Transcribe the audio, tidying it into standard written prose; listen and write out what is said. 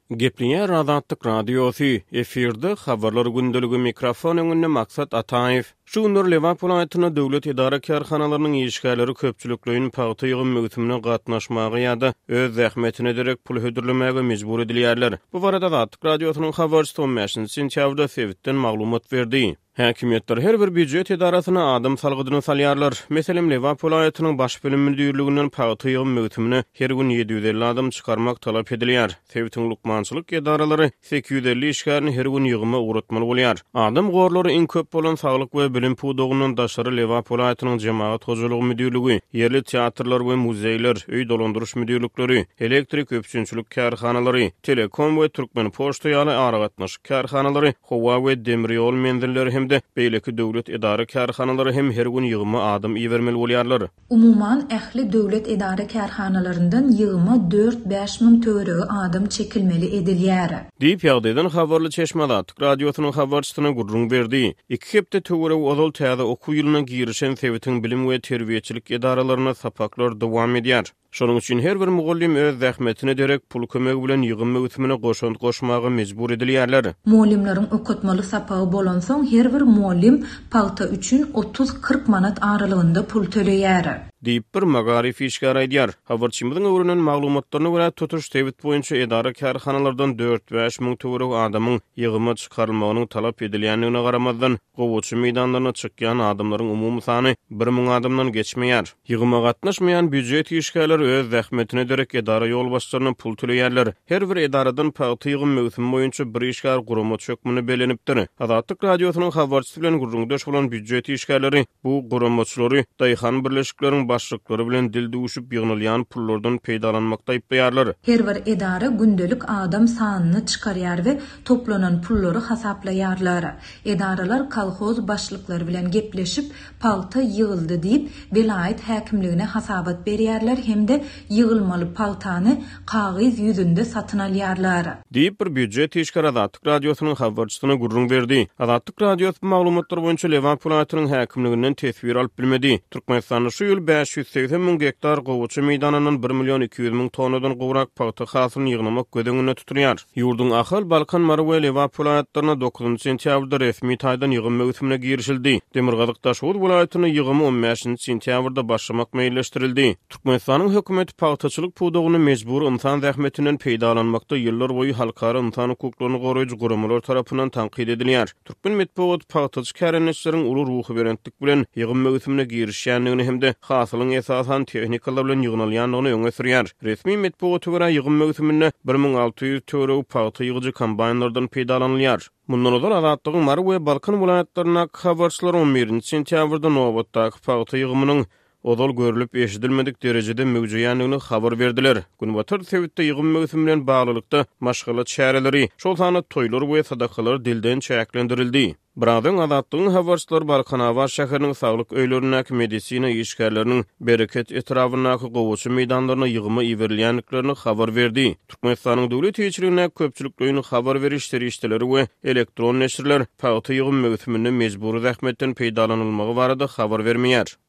Gepliýär Azatlyk radiosu efirde habarlar gündölügi mikrofon öňünde maksat Ataýew. Şu günler Liverpool aýatyna döwlet idara karhanalarynyň işgärleri köpçülikliğiniň paýty ýygyny mögtümine gatnaşmagy ýa-da öz zähmetine derek pul hödürlemäge mejbur edilýärler. Bu barada Azatlyk radiosynyň habarçysy 15 sentýabrda Sewitden maglumat berdi. Häkimetler her bir büdjet idarasyna adam salgydyny salýarlar. Meselem Liverpool aýatynyň baş bölüm müdürliginiň paýty ýygyny mögtümine her gün 750 adam çykarmak talap edilýär. Sewitiň lukmançylyk idaralary 850 işgärni her gün ýygyma uğratmaly bolýar. Adam gorlary iň köp bolan saglyk we bilim pudugynyň daşary Liverpool aýatynyň jemaat hojalygy müdürligi, yerli teatrlar we muzeýler, öý dolandyryş müdürlikleri, elektrik öpçünçilik karhanalary, telekom we türkmen poçta ýaly aragatnaşyk karhanalary, howa we demir ýol menzilleri de beýleki döwlet idara karhanalary hem her gün ýygyma adam iýermeli bolýarlar. Umuman ähli döwlet idara karhanalaryndan ýygyma 4-5 miň töwerege adam çekilmeli edilýär. Diýip ýagdaýdan habarly Çeşmedat radiosynyň habarçysyna gurrun berdi. 2 hepde töwerege ozal täze okuw ýylyna girişen Sewitiň bilim we terbiýeçilik idaralaryna sapaklar dowam edýär. Şonuň üçin her bir mugallim öz zähmetine derek pul kömegi bilen ýygyny mögtümine goşmagy mejbur edilýärler. Muallimlaryň okutmaly sapagy bolan soň her bir muallim paýta üçin 30-40 manat aralygynda pul töleýär. Diýip bir magarif işgär edýär. Habarçymyzyň öwrünen maglumatlaryna görä tutuş Sewit boýunça idara karhanalardan 4-5 miň töwereg adamyň ýygyma çykarylmagyny talap edilýändigine garamazdan gowuçy meýdanlaryna çykýan adamlaryň umumy sany 1000 adamdan geçmeýär. Ýygyma gatnaşmaýan büdjet işgärleri öz zähmetine derek idara ýolbaşçylaryna pul töleýärler. Her bir idaradan paýty ýygyn mögtümi boýunça bir işgär gurumy çökmüni belenipdir. Azatlyk radiosynyň habarçysy bilen gurrundaş bolan büdjet işgärleri bu gurumçylary daýhan birleşikleriň başlyklary bilen dilde uşup ýygnalýan pullardan peýdalanmakda aýplaýarlar. Her bir idara gündölük adam sanyny çykarýar we toplanan pullary hasaplaýarlar. Idaralar kolhoz başlyklary bilen gepleşip paýta ýygyldy diýip vilayet häkimligine hasabat berýärler hemde ýygylmaly paýtany kagyz ýüzünde satyn alýarlar. Diýip bir büdjet işgär Azatlyk radiosynyň habarçysyna gurrun berdi. Azatlyk radiosy maglumatlary boýunça Liverpool aýatynyň häkimliginden tesbir alyp bilmedi. Türkmenistanyň şu ýyl 580 000 hektar gowuçy meýdanynyň 1 200 000 tonadan gowrak paýta hasylyny ýygnamak gödüňine tuturýar. Ýurdun ahal Balkan mary we Liverpool aýatlaryna 9 sentýabrda resmi taýdan ýygym mögtümine girişildi. Demirgazyk Daşwur welaýatyny ýygymy 15 sentýabrda başlamak meýilleşdirildi. Türkmenistanyň hökümeti paýtaçylyk pudugyny mejbur insan zähmetinden peýdalanmakda ýyllar boýu halkara insan hukuklaryny goraýjy gurumlar tarapyndan tanqid edilýär. Türkmen medeniýet paýtaçy kärenleşleriň uly ruhy berentlik bilen ýygym mögtümine girişýändigini hemde hasylyň esasan tehnikalar bilen ýygnalýanyny öňe sürýär. Resmi medeniýet görä ýygym mögtümine 1600 töwereg paýta ýygyjy kombaýnlardan peýdalanylýar. Mundan ozal Azatlygyň mary we Balkan welaýatlaryna habarçylar 11 sentýabrda nowatdaky paýta ýygymynyň ozal görülüp eşidilmedik derejede mögüýänligini habar berdiler. Günbatyr Sewitde ýygym mögtümi bilen baglyklykda maşgalat şäherleri, şol sany toýlar we sadakalar dilden çäklendirildi. Bradan Azatlygyň habarçylar Balkanawa şäheriniň saglyk öýlerindäki medisina işgärleriniň bereket etrawyndäki gowuçy meýdanlaryna ýygyma iwerilýänliklerini habar berdi. Türkmenistanyň döwlet ýetirine köpçülikliğini habar berişleri işleri we elektron neşirler paýta ýygym mögtümine mejbur zähmetden peýdalanylmagy barada habar bermeýär.